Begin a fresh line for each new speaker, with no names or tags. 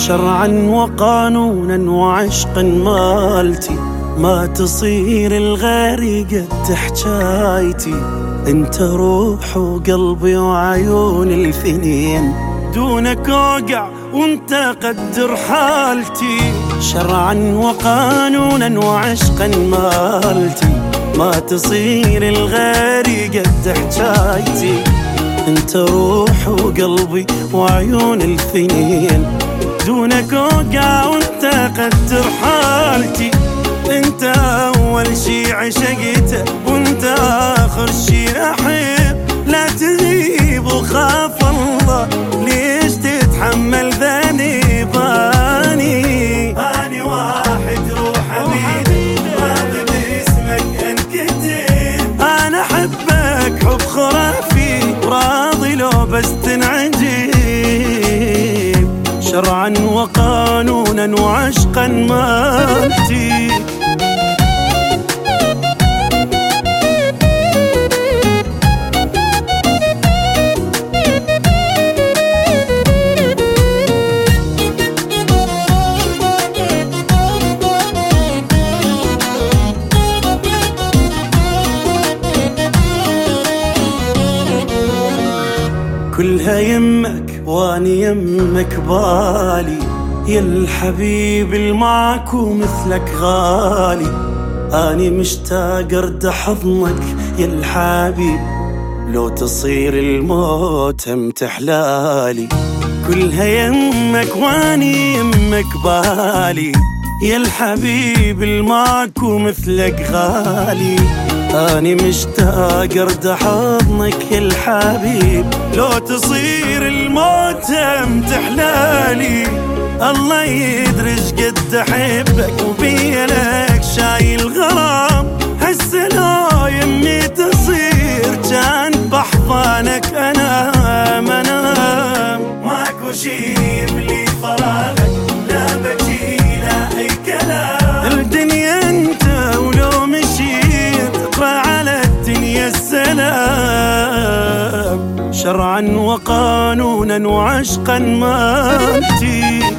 شرعا وقانونا وعشقا مالتي، ما تصير الغير قد حجايتي. انت روح وقلبي وعيون الاثنين، دونك اوقع وانت قدر حالتي. شرعا وقانونا وعشقا مالتي، ما تصير الغير قد حجايتي. انت روح وقلبي وعيون الاثنين، دونك اوقع وانت قدر حالتي. انت اول شي عشقته وانت اخر شي احب، لا تغيب وخاف الله ليش تتحمل ذنباني. اني واحد روح حبيبي راضي باسمك انكتب، انا احبك حب خرافي راضي لو بس تنعجب. شرعا وقانونا وعشقا مالتي. كلها يمك واني يمك بالي، يا الحبيب المعك ومثلك غالي. اني مشتاق ارد حضنك يا الحبيب، لو تصير الموت هم تحلالي. كلها يمك واني يمك بالي، يا الحبيب المعك ومثلك غالي. اني مشتاق ارد حضنك يا الحبيب، لو تصير الموت هم تحلالي. الله يدري قد احبك وبيلك شايل غرام، هسه لو يمي تصير كان بحضانك انام انام. ماكو شي يملي فراغك، لا بجي لا اي كلام. الدنيا انت ولو مشيت اقرا على الدنيا السلام. شرعا وقانونا وعشقا مالتي.